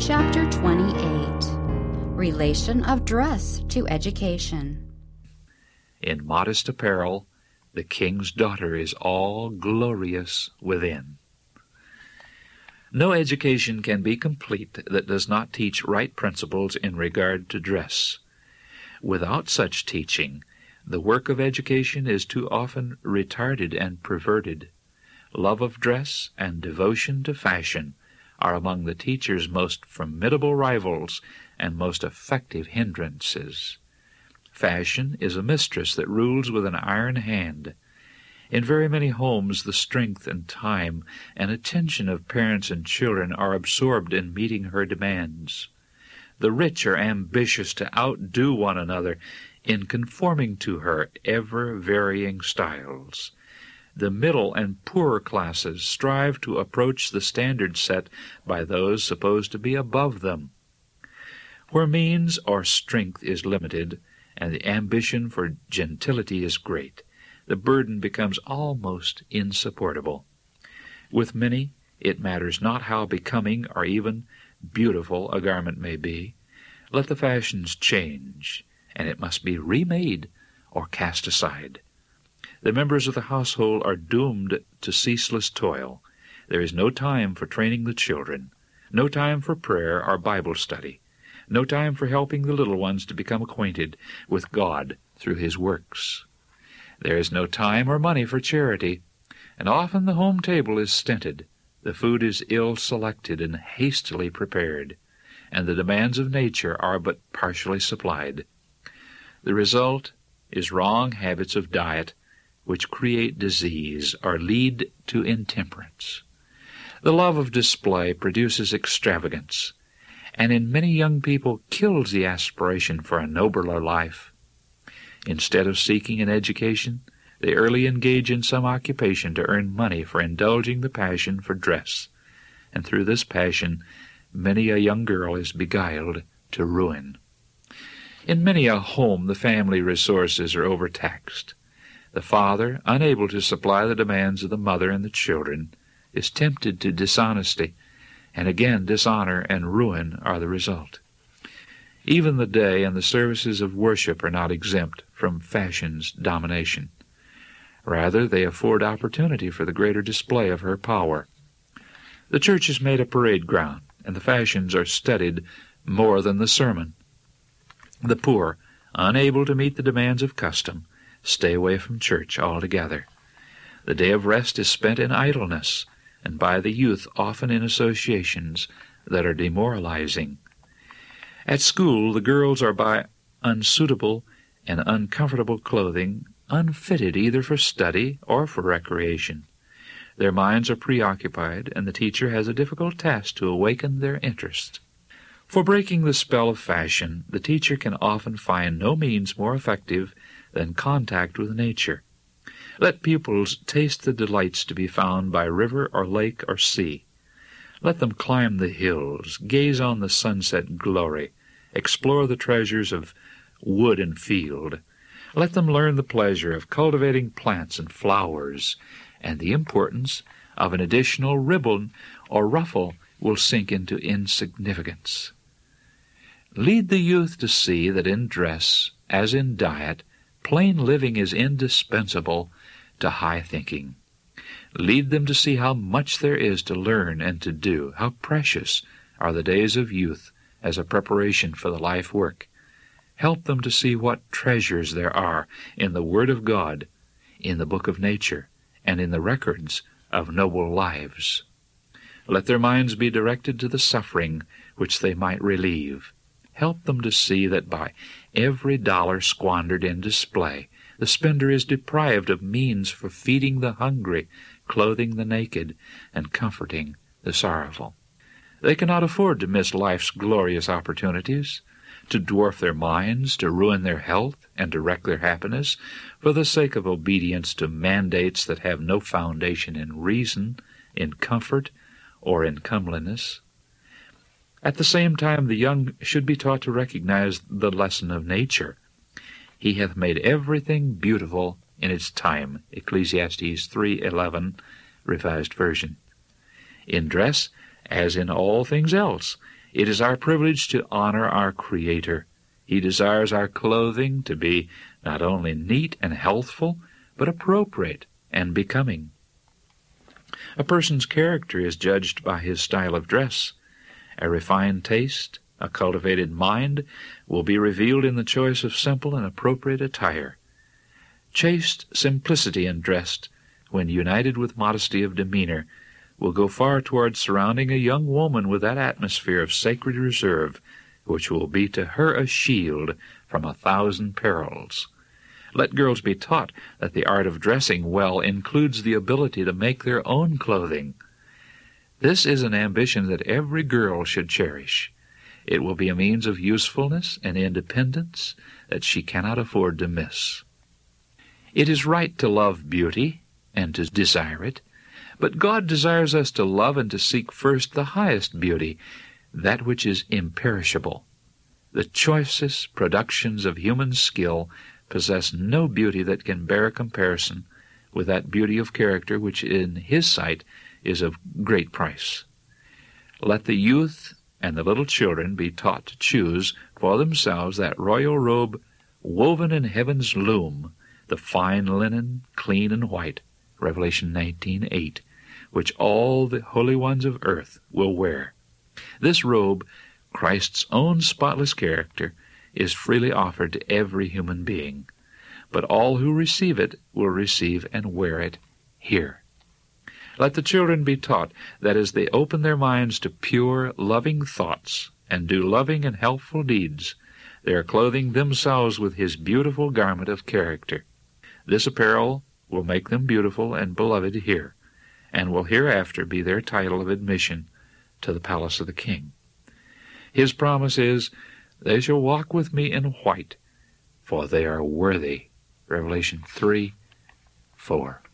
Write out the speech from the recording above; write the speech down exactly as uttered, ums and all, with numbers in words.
Chapter twenty-eight. Relation of Dress to Education. In modest apparel, the king's daughter is all glorious within. No education can be complete that does not teach right principles in regard to dress. Without such teaching, the work of education is too often retarded and perverted. Love of dress and devotion to fashion are among the teacher's most formidable rivals and most effective hindrances. Fashion is a mistress that rules with an iron hand. In very many homes, the strength and time and attention of parents and children are absorbed in meeting her demands. The rich are ambitious to outdo one another in conforming to her ever-varying styles. The middle and poorer classes strive to approach the standard set by those supposed to be above them. Where means or strength is limited, and the ambition for gentility is great, the burden becomes almost insupportable. With many, it matters not how becoming or even beautiful a garment may be. Let the fashions change, and it must be remade or cast aside. The members of the household are doomed to ceaseless toil. There is no time for training the children, no time for prayer or Bible study, no time for helping the little ones to become acquainted with God through His works. There is no time or money for charity, and often the home table is stinted, the food is ill-selected and hastily prepared, and the demands of nature are but partially supplied. The result is wrong habits of diet, which create disease or lead to intemperance. The love of display produces extravagance, and in many young people kills the aspiration for a nobler life. Instead of seeking an education, they early engage in some occupation to earn money for indulging the passion for dress, and through this passion many a young girl is beguiled to ruin. In many a home the family resources are overtaxed. The father, unable to supply the demands of the mother and the children, is tempted to dishonesty, and again dishonor and ruin are the result. Even the day and the services of worship are not exempt from fashion's domination. Rather, they afford opportunity for the greater display of her power. The church is made a parade ground, and the fashions are studied more than the sermon. The poor, unable to meet the demands of custom, stay away from church altogether. The day of rest is spent in idleness, and by the youth often in associations that are demoralizing. At school, the girls are by unsuitable and uncomfortable clothing unfitted either for study or for recreation. Their minds are preoccupied, and the teacher has a difficult task to awaken their interest. For breaking the spell of fashion, the teacher can often find no means more effective than contact with nature. Let pupils taste the delights to be found by river or lake or sea. Let them climb the hills, gaze on the sunset glory, explore the treasures of wood and field. Let them learn the pleasure of cultivating plants and flowers, and the importance of an additional ribbon or ruffle will sink into insignificance. Lead the youth to see that in dress, as in diet, plain living is indispensable to high thinking. Lead them to see how much there is to learn and to do, how precious are the days of youth as a preparation for the life work. Help them to see what treasures there are in the Word of God, in the book of nature, and in the records of noble lives. Let their minds be directed to the suffering which they might relieve. Help them to see that by every dollar squandered in display, the spender is deprived of means for feeding the hungry, clothing the naked, and comforting the sorrowful. They cannot afford to miss life's glorious opportunities, to dwarf their minds, to ruin their health, and to wreck their happiness for the sake of obedience to mandates that have no foundation in reason, in comfort, or in comeliness. At the same time, the young should be taught to recognize the lesson of nature. He hath made everything beautiful in its time, Ecclesiastes three eleven, Revised Version. In dress, as in all things else, It is our privilege to honor our Creator. He desires our clothing to be not only neat and healthful, but appropriate and becoming. A person's character is judged by his style of dress. A refined taste, a cultivated mind, will be revealed in the choice of simple and appropriate attire. Chaste simplicity in dress, when united with modesty of demeanor, will go far toward surrounding a young woman with that atmosphere of sacred reserve which will be to her a shield from a thousand perils. Let girls be taught that the art of dressing well includes the ability to make their own clothing. This is an ambition that every girl should cherish. It will be a means of usefulness and independence that she cannot afford to miss. It is right to love beauty and to desire it, but God desires us to love and to seek first the highest beauty, that which is imperishable. The choicest productions of human skill possess no beauty that can bear comparison with that beauty of character which in His sight is of great price. Let the youth and the little children be taught to choose for themselves that royal robe woven in heaven's loom, the fine linen, clean and white, Revelation nineteen eight, which all the holy ones of earth will wear. This robe, Christ's own spotless character, is freely offered to every human being, but all who receive it will receive and wear it here. Let the children be taught that as they open their minds to pure, loving thoughts and do loving and helpful deeds, they are clothing themselves with His beautiful garment of character. This apparel will make them beautiful and beloved here, and will hereafter be their title of admission to the palace of the King. His promise is, "They shall walk with me in white, for they are worthy." Revelation three, four.